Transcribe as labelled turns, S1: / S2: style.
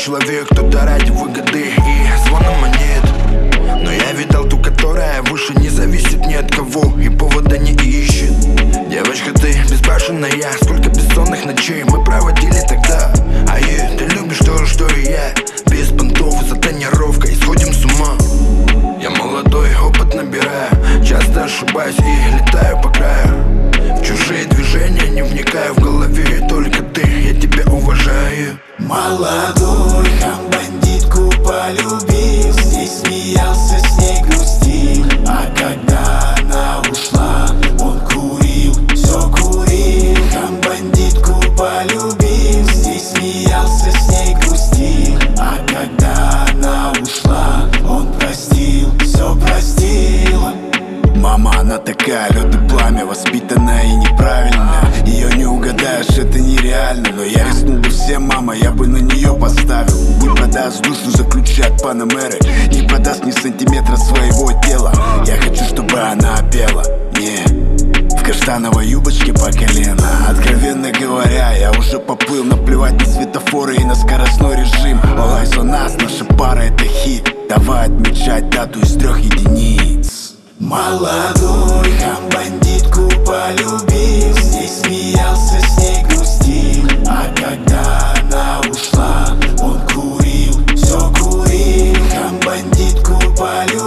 S1: человек, кто-то ради выгоды и звона монет. Но я видал ту, которая выше не зависит ни от кого и повода не ищет. Девочка, ты безбашенная, сколько бессонных ночей мы проводили тогда. А ты любишь то же, что и я, без понтов и за тонировкой сходим с ума. Я молодой, опыт набираю, часто ошибаюсь и летаю по краю. В чужие движения не вникаю, в голове только ты, я тебя уважаю.
S2: Молодой хам бандитку полюбил, здесь смеялся, с ней грустил. А когда она ушла, он курил, все курил. Хам бандитку полюбил, здесь смеялся, с ней грустил. А когда она ушла, он простил, все простил. Мама, она такая, лед и пламя, воспитанная и неправильная. Ее не угадаешь, это нереально. Но я рискнул бы всем, мама, я бы на нее поставил. Не продаст душу, заключает панамеры, не продаст ни сантиметра своего тела. Я хочу, чтобы она пела, не в каштановой юбочке по колено. Откровенно говоря, я уже поплыл, наплевать на светофоры и на скоростной режим. All eyes on us, наша пара это хит. Давай отмечать дату из 3 единиц. Молодой хам бандитку полюбил, здесь смеялся, с ней грустил. А когда она ушла, он курил, все курил. Хам бандитку полюбил.